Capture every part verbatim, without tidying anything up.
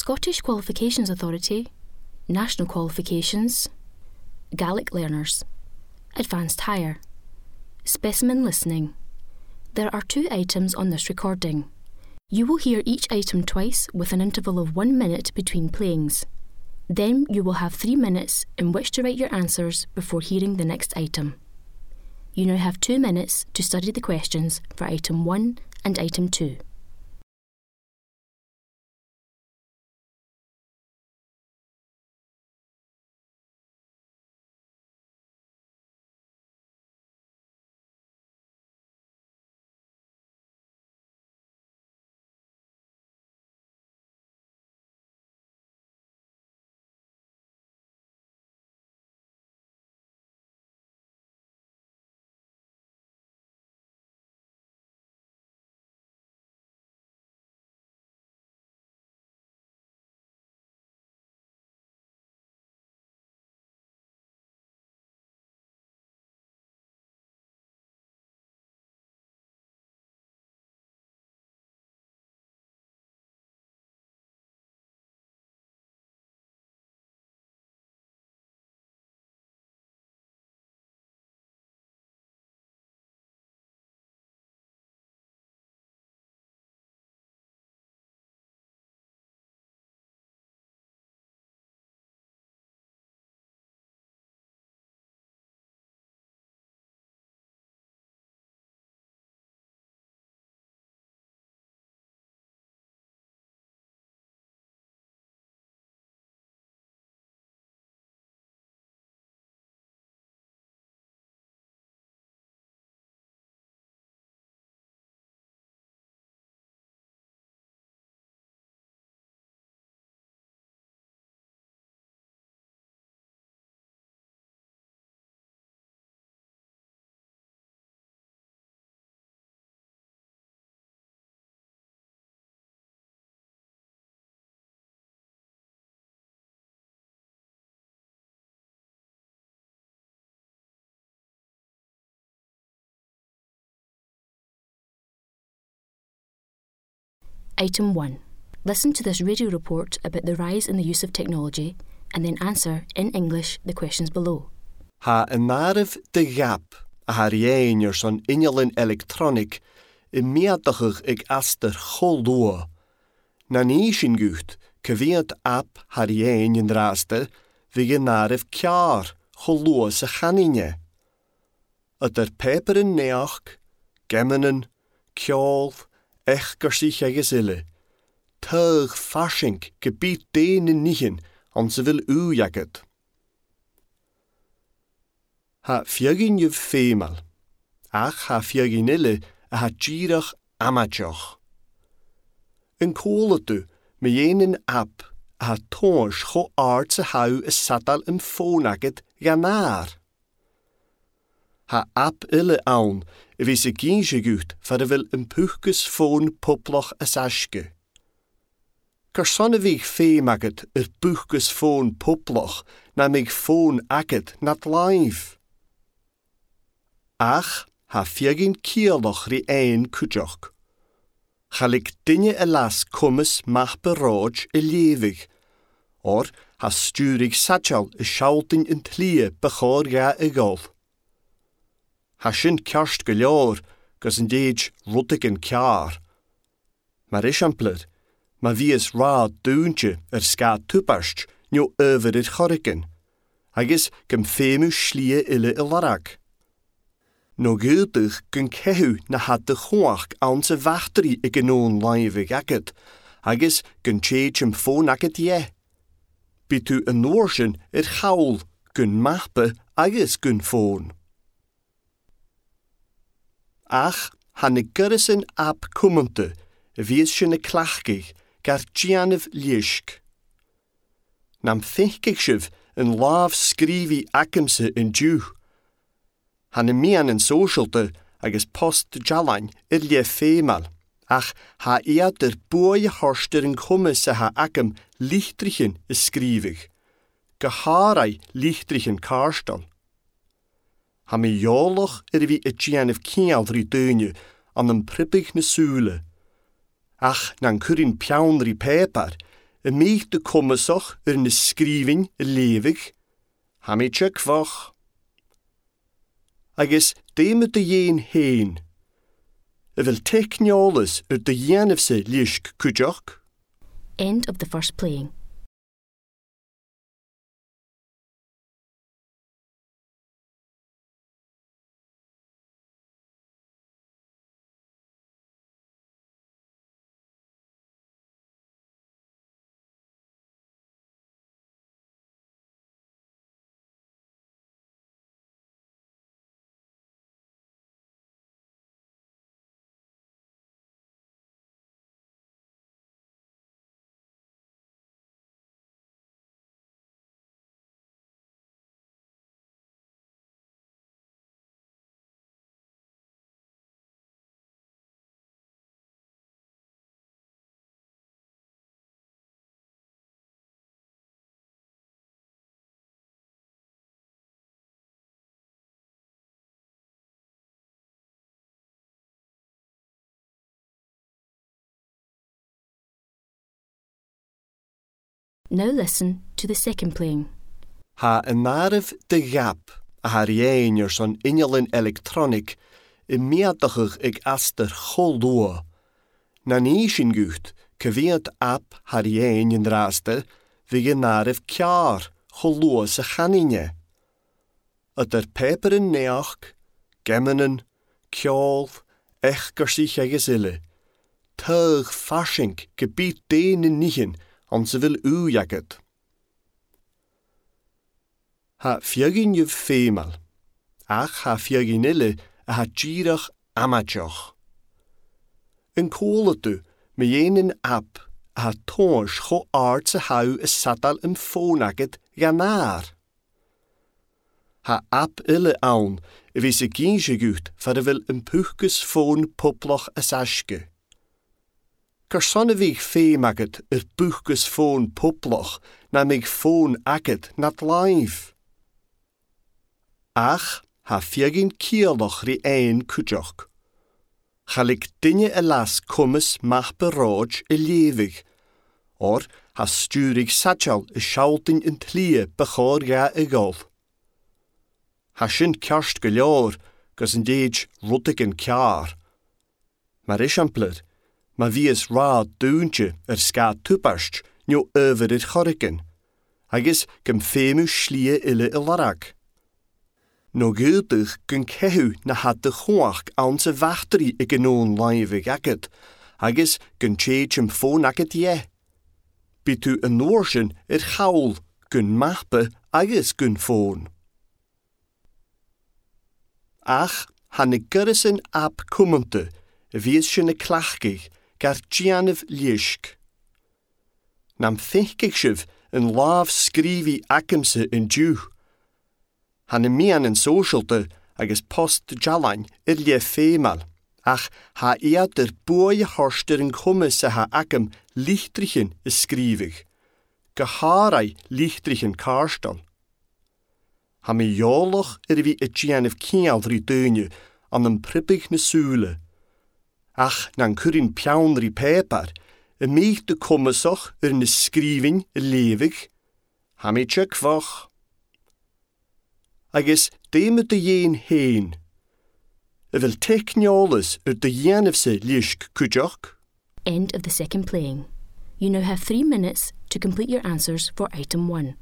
Scottish Qualifications Authority, National Qualifications, Gaelic Learners, Advanced Higher, Specimen Listening. There are two items on this recording. You will hear each item twice with an interval of one minute between playings. Then you will have three minutes in which to write your answers before hearing the next item. You now have two minutes to study the questions for item one and item two. Item one. Listen to this radio report about the rise in the use of technology and then answer in English the questions below. Ha yn arif dy gap a ha riein son inelin electronic y miadachig ag aster cholua. Na ni sin gut cyfiad app ha riein yn raster fi yn arif ciar cholua sa chaninne. Ydyr peper yn neach, gemenen, ciolf, ech gersich ag ille. Tug faschink gebied den in nichen an ze wil u jacket. Ha fjagin je femal. Ach ha fjagin ille a ha girach amatjoch. Een koolete me jenen app a ha tons go aardse hou is satal een fonaket ganar. Ha app ille aan, wie se ginse gut, for wil een puchkes foon poplach as aske. Kersonne wie feemaket er puchkes foon poplach, na mig foon aket nat live. Ach, ha fjagin kielach ri een kutjoch. Chalik dinge elas kummes mach beroj e levig, or ha sturig satchal e schaulting in tlie bechor ga e golf. Ha sin kerst geljoor, gus een deeg ruttig en kjaar. Maar ischampler, ma wie is ra doontje er ska tupast, njo over het chorriken. Agis gem femu schlie ille ilarak. No guldig gun kehu na had de choach aan se wachteri ik genoon live gacket. Agis gun chechem phone aket je. Bitu een noorschen het gaul gun mappe agis gun phone. Ach, han ik gyrres een app kummante, wie sin e klachgig, gar gianif liesk. Nam thinkig shiv een laaf skrivi akemse in dew. Han e mian en socialte, agus post jalain, ir lie femal. Ach, ha ea der boeie horster en kumme se ha akem lichtrichen is skrivig. Geharai lichtrichen karstal. Ha me joloch er wie et gianif kial drie deunje an een prippig ne sule. Ach, nan kurin piaun ri pepar, y mich de commasach er na skriving levig, ha mi tjek vach. Agus déime de jen heen, y vil techniolus er de jenefse lisk kujak. End of the first playing. Now listen to the second playing. Ha een narif de gap a haar jener son injelin elektronik i meadachig ik aster goldoa. Na nishin gucht, keviant app haar jener draste, vige narif kjar, goldoa se chaninje. At er peperen neach, gemmenen, kjol, echker sich gesille. Tug faschink, gebiet denen nichen, an ze wil u jacket. Ha fjagin je femal, ach ha fjaginille a ha girach amatjoch. Een koolete, me jenen app, a ha tons go aardse hou is satal een fonaket ganar. Ha app ille aan, wie se ginse gut, var wil een puchkes fon poplach a saske. Kersonne wie feemaket er puchkes fon poplach, na mig fon aket nat live. Ach, ha fjagin kielach ri ein kujak. Chalik dinge elas kummes mach berood e levig, or ha sturig satchal e schaultin in tlie bechor ga e golf. Ha sin kerst geljoor, gus en deeg ruttig en kjaar. Maar ishampler, ma wie is raad doontje er ska tupast, njo over het chorriken. Agis gem femu schlie ille ilarak. No guldig kun kehu na hat de choach aan se wachteri ik genoon live jacket, agis kun cheechem fonaket je. Bitu een noorschen er gaul kun mappe agis kun foon. Ach, hanne gurrisen ap kummante, vies sjene klachkig, gar tjanev liesk. Nam thinkikschev een laaf skrivi akemse in ju. Hanne mian en socialte, agus post jalain, ir lie femal. Ach, ha ea der boeie horster en kummese ha akem lichtrichen is skrivig. Geharai lichtrichen karstal. Ha me joloch er wie et tjanev kialdri deunje an een prippig ne sule. Ach, nan kurin pjaunri pepar, e meeg de kommesach er ne skriving levig. Ha me tjek vach. Agus déime de jen heen. E vil techniolus er de jenefse lisk kujak. End of the second playing. You now have three minutes to complete your answers for item one.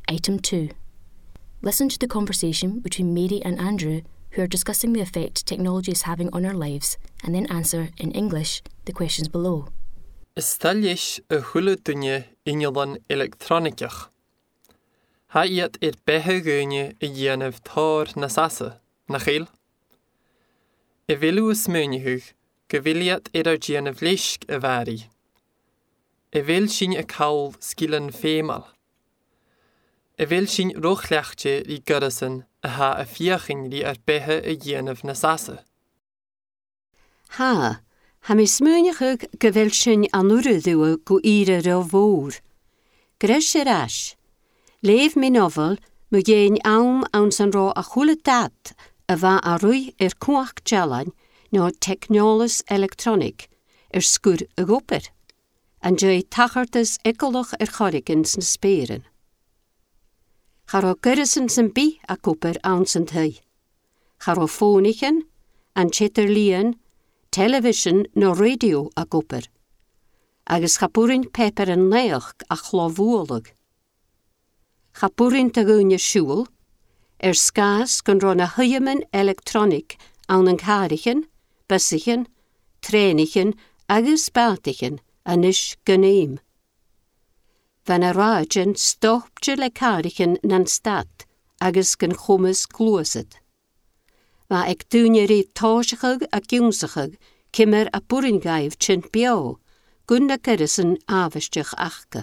Item two. Listen to the conversation between Mary and Andrew, who are discussing the effect technology is having on our lives, and then answer, in English, the questions below. Is tallis a hula dunne injolan elektronikach. Ha iet er behe gunje i jenev tar na sasa, na chil? E vilu is munihug, gewiliat er ar jenev lisk a vari. E vil sin a kaul skillen femal. E vil sin rochlechtje ri gurrasen a ha a fiachin ri ar behe i jenev na sasa. Ha, ha mi smúnachug go bhfuil sin an uradú go ire ra bhór. Gres er as. Leif mi novel mu géin aum an san rá a chula dat a bha a rui er cuach jalan no technolas electronic er skur a goper. An joi tachartas ekolach er chorikins na speren. Charo gurrisen san bi a goper an san tui. Charo fónichen, an chitterlien, television no radio a goper. Agus chapurin peper an leach a chlovúlag. Chapurin ta gúne siúl, er skás gon ron a huyaman electronic an an carichen, basichen, trenichen agus batichen anis gnéim. Van a rájen stopje le carichen nan stad agus gan chumas glúsad. Va ag dúne rí táisechug a giúnsachug kimmer a buringaif tjint biao, gunna gyrrisen avistich achke.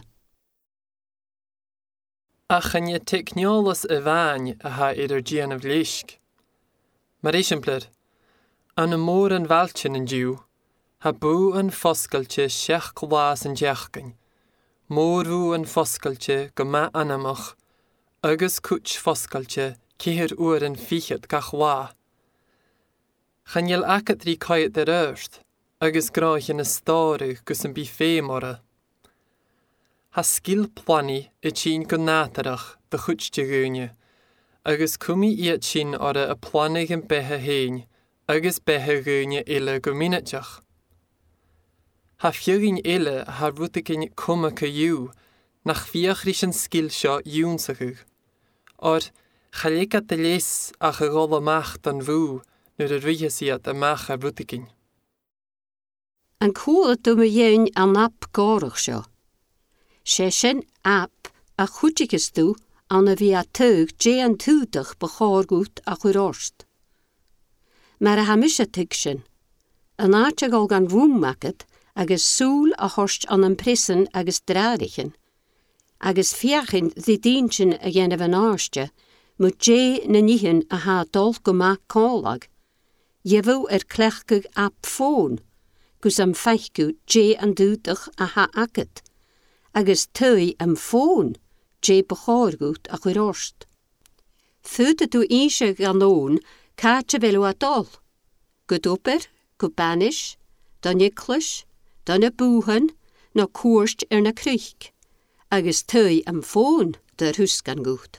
Achan je technolas a bhain a ha idir jenev lisk. Mar isimpler, an a mór an valtjen an djú, ha bú an foscailtje seach glás an deachgain, mórú an foscailtje go ma anamach, agus cúch foscailtje cihir uair an fichad gach wá. Chan jel acat rí caiit der erst, agus gráich in a stáru gus an bí fémara. Ha skil plani i tín go nátarach de chuchte gúne, agus cumi iad sin ara a planig an bethe héin, agus bethe gúne ile go miniteach. Ha fiogin ile ha rútigin cuma ca jú, nach fiachrich an skil seo júnsachug. Or, chaléka de leis a chagola macht an vú, nu de rúhesiad a mach a rútigin. An cúla du me dhéin an app górach seo. sé sin app a chuitigus tú an a bhí a tuig dé an túdach bechárgút a chuir orst. Mar a hamise tuig sin, an áte gáil gan rúmmakad agus súl a horst an an prisan agus drádichen, agus fiachin dhi díntsin a dhéanamh an áste, mu dé na níhin a ha dul go mac cálag, jefu er clechgug app fón, gus am feichú dé an dúdach a ha agad, agus tui am fón, dé bechárgút a chuir orst. Fuda tú íse ganón, cáte velu a dol, go doper, go banis, dan iklis, dan a búhan, no cuarst er na cruich, agus tui am fón der husgan gút.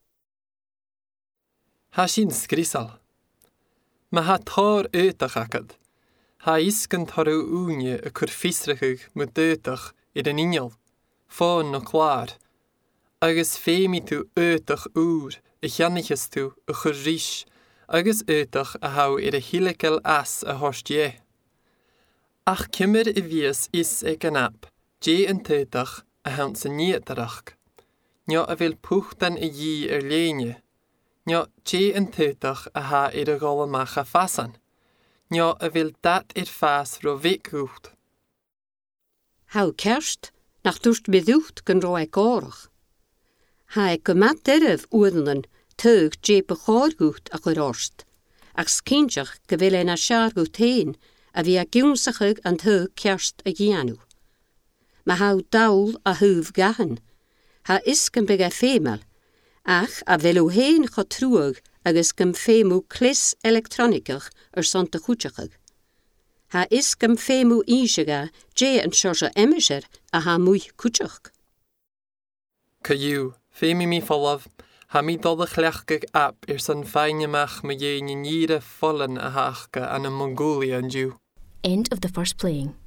Ha sin skrisal. Ma ha tar uitach akad. Ha iskan taru úne a kur fisrachug mu deutach i den injal, fón no klaar, agus fémi tú uitach úr, i channiches tú a chur rísh, agus uitach a hau i de hilekel as a horst je. Ach kimmer i vies is e ganap, je en teutach a hant se nietarach. Nja a vil puchtan i ji er leine. Nja je en teutach a ha i de golle macha fasan. Nja a vil dat ir fas ro vikgoed. Hau kerst, nach dúst bedúcht gan roi górach. Ha e gomat derf údelen tuig dé bechárgút a chuir orst, ach scinseach go bhfuil ein a seargút héin a bhí a giúnsachug an tuig kerst a ghianú. Ma hau daul a húf gahan, ha iscan beg a fémal, ach a bhfuil héin go trúag agus gym fémú clis elektronikach ar santa chúteachag. Ha iscam fémú ísega dé an seorsa emisir a ha múi cúteach. Cajú, fémi mi follav, ha mi dodach lechgag app ir san feinemach me dhéine níre follen a hachga an a Mongolia an djú. End of the first playing.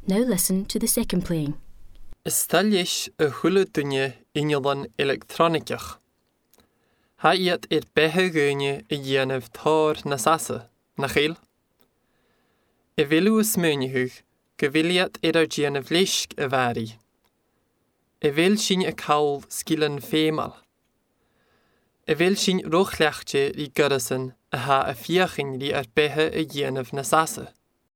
Now listen to the second playing. Is tallis a chula dunne iniolan elektronicach. Ha iad ir behe gynne i dhéanamh tar na sasa, na chéil? I vilu is mynihug, geviliad ir ar dhéanamh lisk a vari. I vil sin a cawl skillan fémal. I vil sin rochleachte i gyrasan a ha a fiachin ri ar behe i dhéanamh na sasa.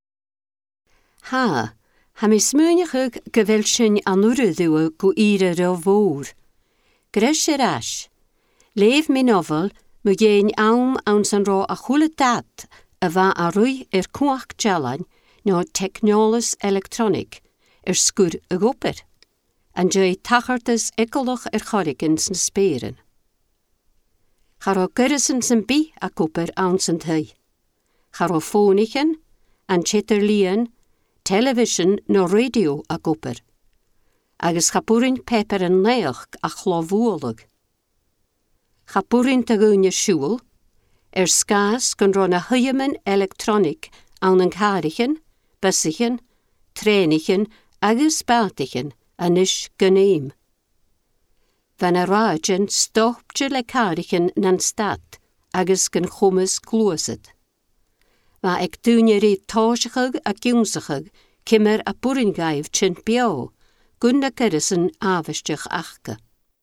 Ha, ha mi smynigig gyfel sin anwryddiw go ire ro fôr. Gres yr as. Leef mi nofel, mu gein awm awn san ro a chwle dat a va a rwy er cwach jalan no technolis electronic er sgur y goper. An jai tachartas ecolwch er chorigans na speren. Charo gyrrysan sy'n bi a goper awn san thy. Charo ffonichen, an chitterlian, television no radio a goper. Agus chapúrin peper an leach a chlofwólig. Chapúrin ta gúne siúl, er skas gan ron a hyyaman electronic an an carichen, basichen, trenichen agus batichen anis gynneim. Van a ragen stopje le carichen nan stad agus gan chumas glúsid. Ma ag dúne ri táisachag a giúnsachag kimmer a búringaif tjent biao, gunna gyrisan afisteach achga.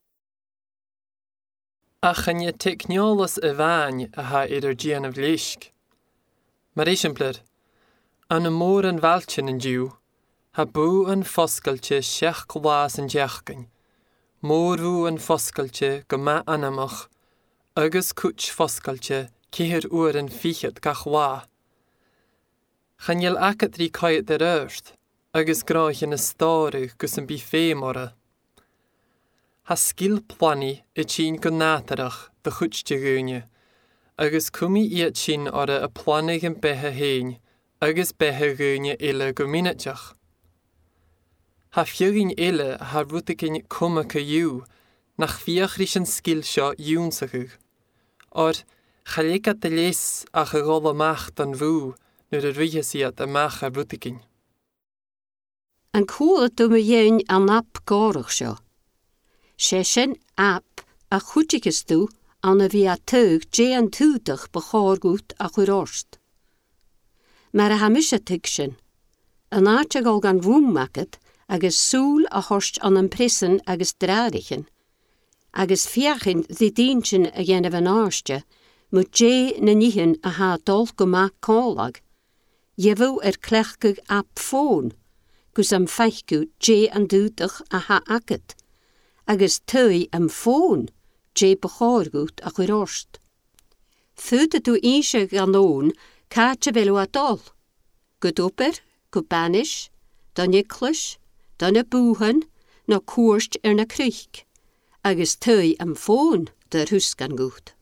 Ach an je technolas a bhain a ha idir dhéanamh lisk. Mar isimplir, an a mór an valchin an diú, ha bú an foscailte seach glás an deachgain, mórú an foscailte go ma anamach, agus cúch foscailte cihir uair an fichad gach wá. Chan jel acat rí caiit der erst, agus gráich in a stáru gus an bí fémara. Ha skil plani i tsin go nátarach de chuchte gúne, agus cumi iad sin ara a planig an bethe héin, agus bethe gúne ile go miniteach. Ha fiogin ile ha rútigin cuma ca jú, nach fiachrich an skil seo júnsachug. Or, chaléka de les a gegolle macht an vú, nu de rúhesiad a mach a rútigin. An cool do me jein an ap gorach seo. Session ap a chuitigus tú an a bhí a tuig dé an túdach begórgút a churóst. Mar a ha mis a tuig sin, an áte gal gan rúmmaket agus súl a horst an an prissen agus dradichen, agus fiachin dhi diensin a gjenna van áste, mu dé na nihin a ha dol go maak cálag, jevu er klechkug ap fón, gus am feichgu dé an dúdach a ha aket, agus tui am fón, dé begórgút a churóst. Fude tú íse ganón, kaatje velu a dol, godoper, go banish, dan jiklish, dan a búhan, na koerst er na kruik, agus tui am fón der huskan gút.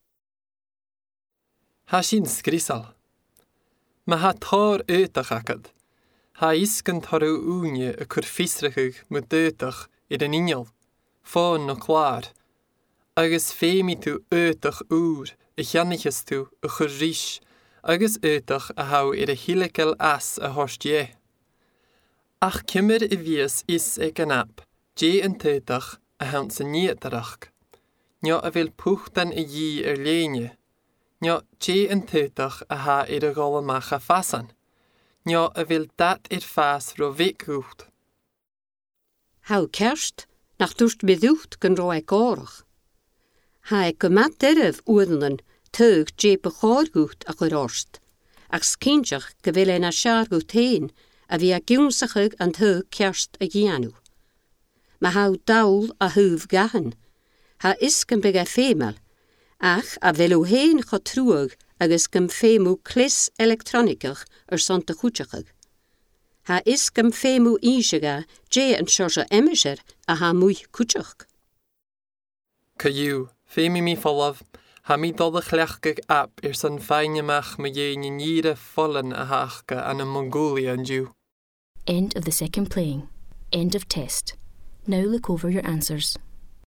Ha sin skrisal. Ma ha tar uitach akad. Ha isken tar u úne a kur fisrachug mu deutach i den injal, fón no klaar, agus fémi tú uitach úr, i channiches tú a chur rísh, agus uitach a hau i de hilekel as a horst je. Ach kimmer i vies is ag an ap, je an teutach a hant sa nietarach. Nja a vil puchtan i ji er leine. Nja je an teutach a ha i de golle macha fasan. Nja a vil dat ir fas ro vikút. Hau kerst, nach dúst bedúcht gan roi górach. Ha ag go mat derf úrlen tuig je begórgút a churóst, ach skinjach go vil ein a sjargút heen, a vi a giúnsachug an tuig kerst a gianú. Ma hau daul a húf gahan, ha isken beg a fémal, ach a velu heen go trúag agus gym fémú klis elektronikach ar santa chútachag. Ha isken fémú ísega je an sjorsa emisher a ha múi kútach. Cajú, fémi mi follav, ha mi dodach lechgag ap ir san feinemach me jéine níre follen a haachga an a Mongolia an Jew. End of the second playing. End of test. Now look over your answers.